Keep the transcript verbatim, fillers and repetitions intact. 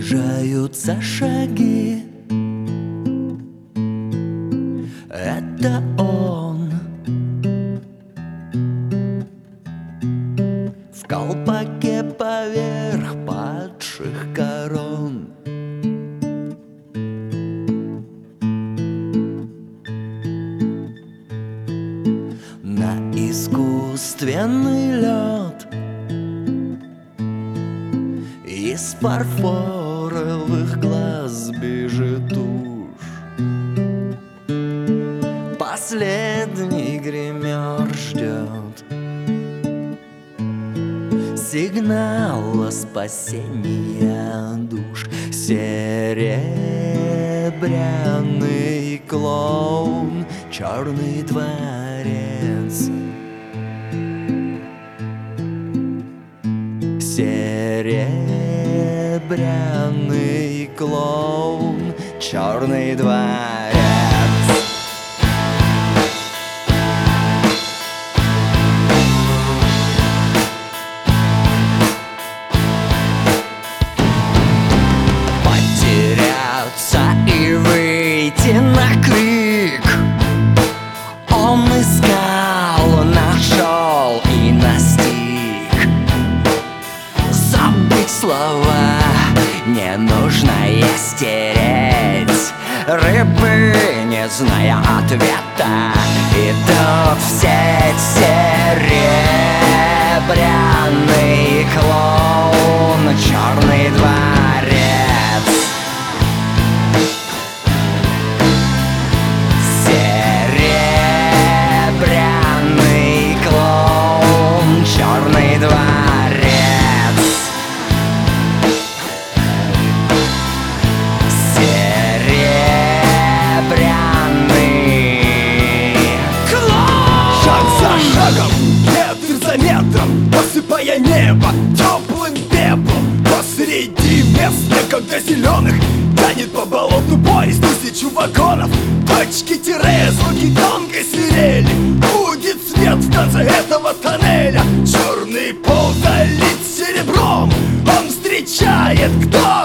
приближаются шаги. Это он в колпаке поверх падших корон. На искусственный лед из фарфоровых глаз бежит тушь. Последний гример ждет сигнала спасения душ. Серебряный клоун, черный дворец. Серебряный клоун, черный дворец. Потеряться и выйти на крик он искал, нашел и настиг. Забыть слова не нужно и стереть. Рыбы, не зная ответа, идут в сеть. Серебряный клоун, черный дворец. Серебряный клоун, черный дворец. Серебряный клоун. Шаг за шагом, метр за метром, посыпая небо теплым пеплом. Посреди места, когда зеленых тянет по болоту поезд тысячу вагонов. Точки-тире, звуки тонкой свирели. Будет свет в конце этого тоннеля. Черный пол залит серебром. Он встречает кто?